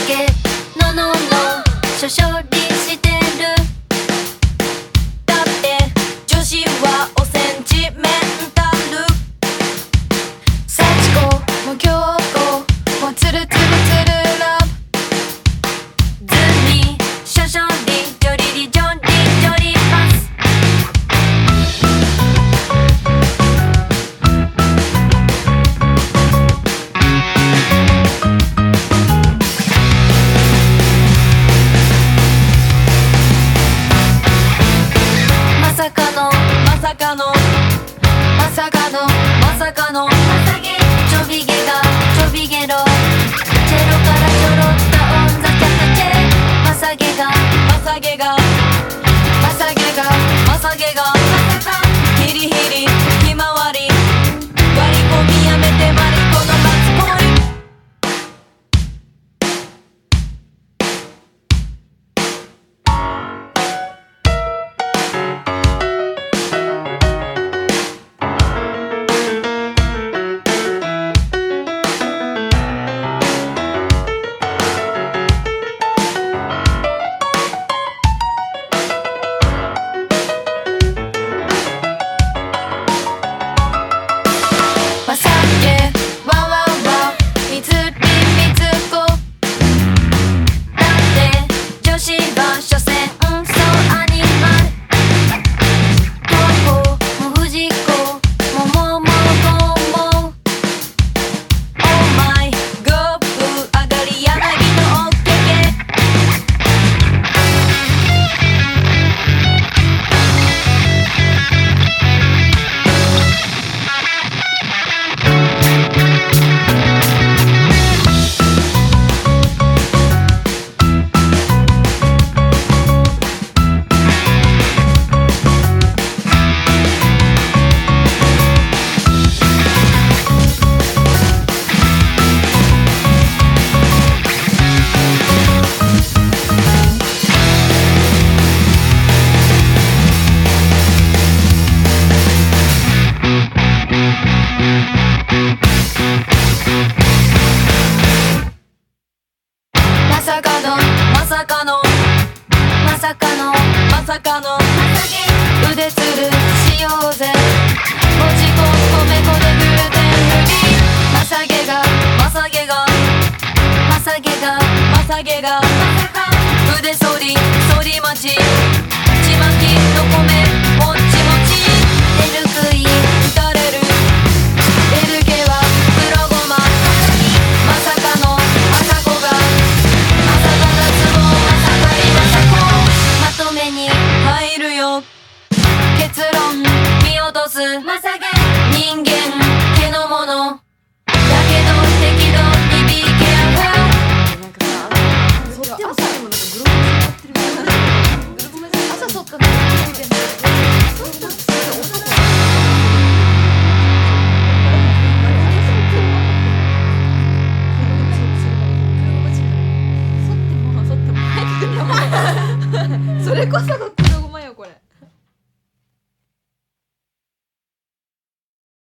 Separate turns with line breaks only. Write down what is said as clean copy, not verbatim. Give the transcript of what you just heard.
けのののしょしょりしてる。だって女子はおセンチメンタル。幸子も京子もつるつるつるラブ。ずにしょしょりジョリリジョリジョリパス。まさかのまさかのまさかのまさかのちょびげがちょびげろチェロからちょろったオンザキャタチェ。まさげがまさげがまさげがまさげがヒリヒリひまわり割り込みやめてマリコの初恋。まさげわわわみつりみつこ。だって女子は所詮そうアニマル。東子も藤子ももももも Oh my god 上がり柳のおっけけ。まさかのまさかのまさかのまさかの腕つるしようぜもち粉米粉でグルテンフリー。まさげがまさげがまさげがまさげが腕反り反り待ち。